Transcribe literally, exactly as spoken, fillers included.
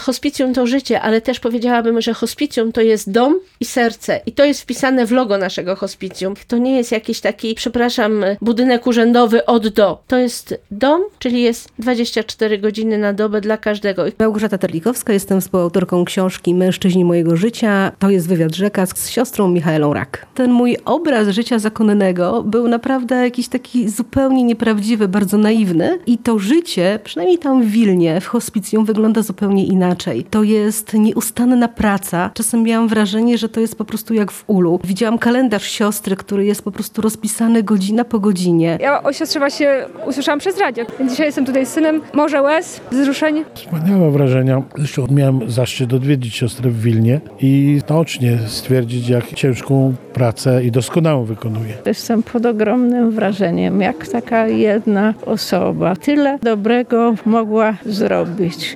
Hospicjum to życie, ale też powiedziałabym, że hospicjum to jest dom i serce. I to jest wpisane w logo naszego hospicjum. To nie jest jakiś taki, przepraszam, budynek urzędowy od do. To jest dom, czyli jest dwadzieścia cztery godziny na dobę dla każdego. Małgorzata Terlikowska, jestem współautorką książki Mężczyźni mojego życia. To jest wywiad rzeka z siostrą Michaelą Rak. Ten mój obraz życia zakonnego był naprawdę jakiś taki zupełnie nieprawdziwy, bardzo naiwny. I to życie, przynajmniej tam w Wilnie, w hospicjum, wygląda zupełnie inaczej. To jest nieustanna praca. Czasem miałam wrażenie, że to jest po prostu jak w ulu. Widziałam kalendarz siostry, który jest po prostu rozpisany godzina po godzinie. Ja o siostrze właśnie usłyszałam przez radio. Więc dzisiaj jestem tutaj z synem. Morze łez, wzruszeń. Wspaniałe wrażenia. Zresztą miałem zaszczyt odwiedzić siostrę w Wilnie i naocznie stwierdzić, jak ciężką pracę i doskonałą wykonuje. Jestem pod ogromnym wrażeniem, jak taka jedna osoba tyle dobrego mogła zrobić.